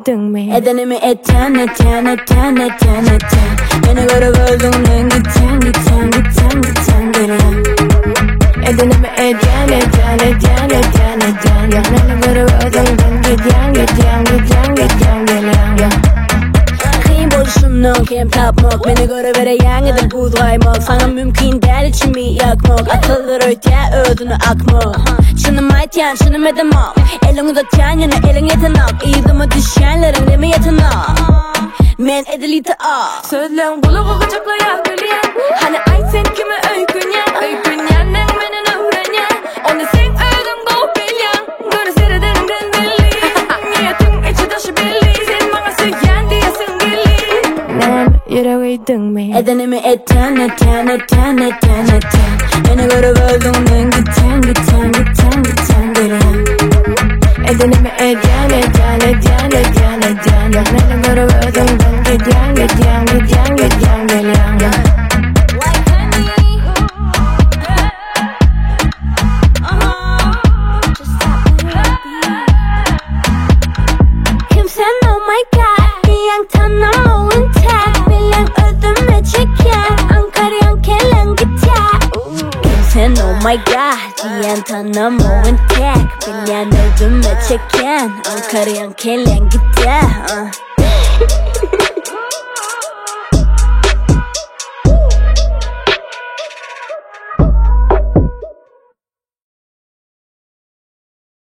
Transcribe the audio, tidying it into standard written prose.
me. Edenimi etten beni görüp öldüğünden gitten geriye. Edenimi etten beni görüp öldüğünden gitten geriye. Kıyım boluşumdan kem tapmak, beni görüvere yanıdır buğdaymak. Sana mümkün değil içimi yakmak, akıllar öte ödünü akmak. Şunum aytyan şunum edemak, elin uzatyan yana elin yetenak. İyidimi düşenlerin demi yetenak, men edilite ağ. Sözlerin buluğu gıcıklayak gülyen, hani ay sen kimi öykünyen men menin öğrenyen. Onu sen öğün gov bilyen, gönü serederimden belli. Niyetin içi dışı belli, sen bana söyleyen diyesin belli. Ben yüreğiydin mi? Edenimi etten beni görüp öldüğünden gitten geriye. Edenimi etten beni görüp öldüğünden gitten geriye. Kimsen oh my god diyen tanımağın tek, bilen ödüme çeken Ankara'yan kelen gitar. Kimsen oh my god diyen tanımağın tek, bilen ödüme çeken Ankara'yan kelen gitar.